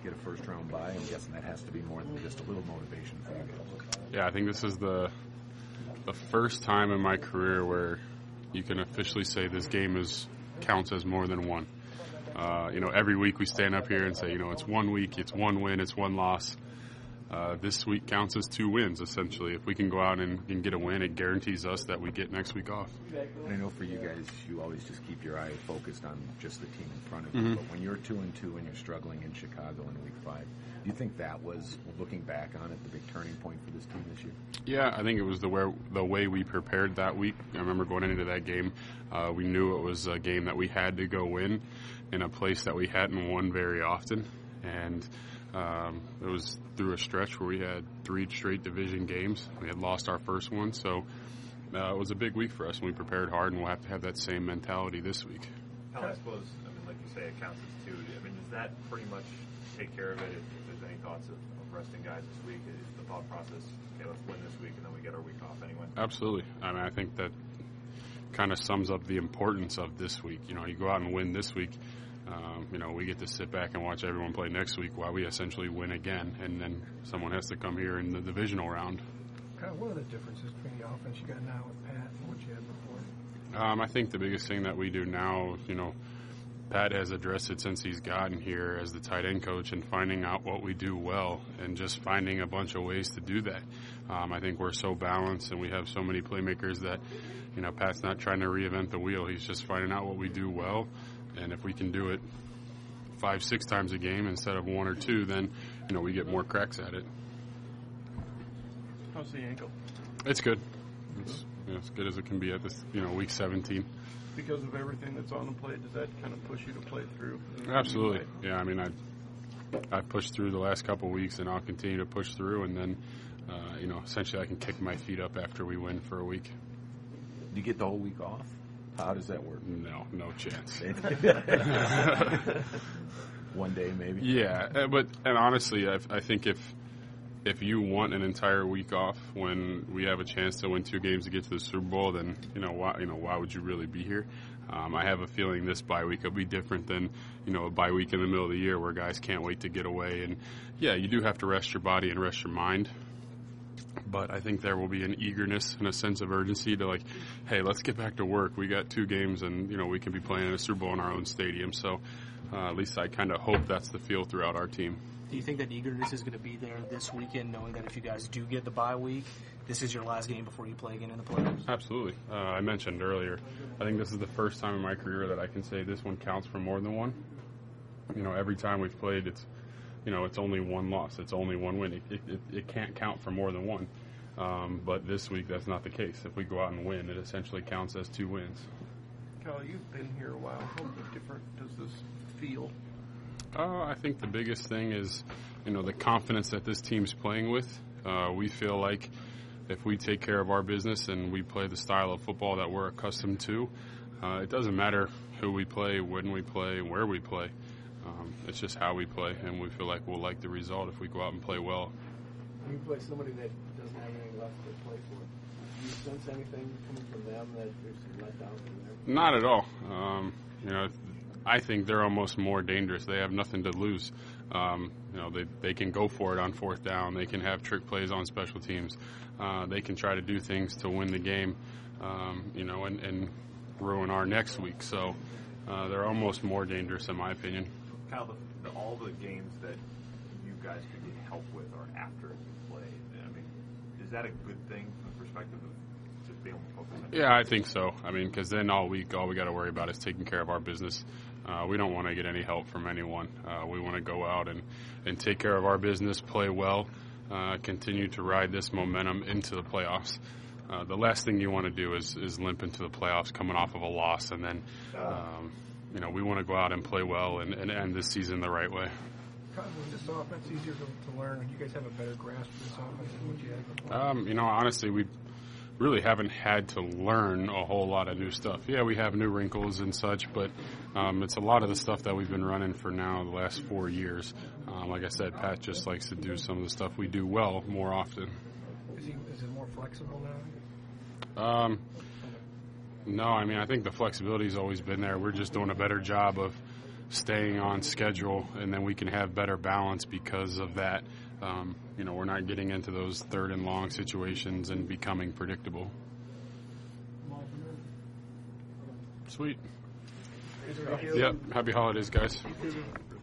get a first-round bye. I'm guessing that has to be more than just a little motivation for you guys. Yeah, I think this is the first time in my career where you can officially say this game counts as more than one. Every week we stand up here and say, it's 1 week, it's 1 win, it's 1 loss. This week counts as 2 wins, essentially. If we can go out and get a win, it guarantees us that we get next week off. And I know for you guys, you always just keep your eye focused on just the team in front of you. But when you're 2-2 and you're struggling in Chicago in Week 5, do you think that was, looking back on it, the big turning point for this team this year? Yeah, I think it was the way we prepared that week. I remember going into that game, we knew it was a game that we had to go win in a place that we hadn't won very often. And it was through a stretch where we had 3 straight division games. We had lost our first one, so it was a big week for us, and we prepared hard, and we'll have to have that same mentality this week. I suppose, like you say, it counts as 2. Does that pretty much take care of it? If there's any thoughts of resting guys this week, is the thought process, okay, let's win this week, and then we get our week off anyway? Absolutely. I think that kind of sums up the importance of this week. You go out and win this week. We get to sit back and watch everyone play next week while we essentially win again, and then someone has to come here in the divisional round. What are the differences between the offense you got now with Pat and what you had before? I think the biggest thing that we do now, Pat has addressed it since he's gotten here as the tight end coach, and finding out what we do well and just finding a bunch of ways to do that. I think we're so balanced and we have so many playmakers that, Pat's not trying to reinvent the wheel. He's just finding out what we do well. And if we can do it 5-6 times a game instead of 1 or 2, then, we get more cracks at it. How's the ankle? It's good. It's as good as it can be at this, week 17. Because of everything that's on the plate, does that kind of push you to play through? Absolutely. Yeah, I've pushed through the last couple of weeks, and I'll continue to push through, and then, essentially I can kick my feet up after we win for a week. Do you get the whole week off? How does that work? No chance. 1 day maybe? Yeah, and honestly, I think if you want an entire week off when we have a chance to win 2 games to get to the Super Bowl, then why would you really be here? I have a feeling this bye week will be different than a bye week in the middle of the year where guys can't wait to get away. And yeah, you do have to rest your body and rest your mind. But I think there will be an eagerness and a sense of urgency to hey, let's get back to work. We got 2 games, and we can be playing in a Super Bowl in our own stadium. So at least I kind of hope that's the feel throughout our team. Do you think that eagerness is going to be there this weekend, knowing that if you guys do get the bye week, this is your last game before you play again in the playoffs? Absolutely. I mentioned earlier, I think this is the first time in my career that I can say this one counts for more than 1. Every time we've played, it's only 1 loss. It's only 1 win. It can't count for more than 1. But this week, that's not the case. If we go out and win, it essentially counts as 2 wins. Kyle, you've been here a while. How different does this feel? I think the biggest thing is, the confidence that this team's playing with. We feel like if we take care of our business and we play the style of football that we're accustomed to, it doesn't matter who we play, when we play, where we play. It's just how we play, and we feel like we'll like the result if we go out and play well. You play somebody that doesn't have anything left to play for. Do you sense anything coming from them that there's some letdown from them? Not at all. I think they're almost more dangerous. They have nothing to lose. They can go for it on 4th down. They can have trick plays on special teams. They can try to do things to win the game, and ruin our next week. So they're almost more dangerous, in my opinion. Kyle, all the games that you guys could get help with are after you play. Is that a good thing from the perspective of just being able to focus on it? Yeah, I think so. Because then all week, all we got to worry about is taking care of our business. We don't want to get any help from anyone. We want to go out and take care of our business, play well, continue to ride this momentum into the playoffs. The last thing you want to do is limp into the playoffs coming off of a loss, and then we want to go out and play well and end this season the right way. Was this offense easier to learn? You guys have a better grasp of this offense than what you had before? Honestly, we really haven't had to learn a whole lot of new stuff. Yeah, we have new wrinkles and such, but it's a lot of the stuff that we've been running for now the last 4 years. Like I said, Pat just likes to do some of the stuff we do well more often. Is it more flexible now? No, I think the flexibility's always been there. We're just doing a better job of staying on schedule, and then we can have better balance because of that. We're not getting into those 3rd and long situations and becoming predictable. Sweet. Yep. Happy holidays, guys.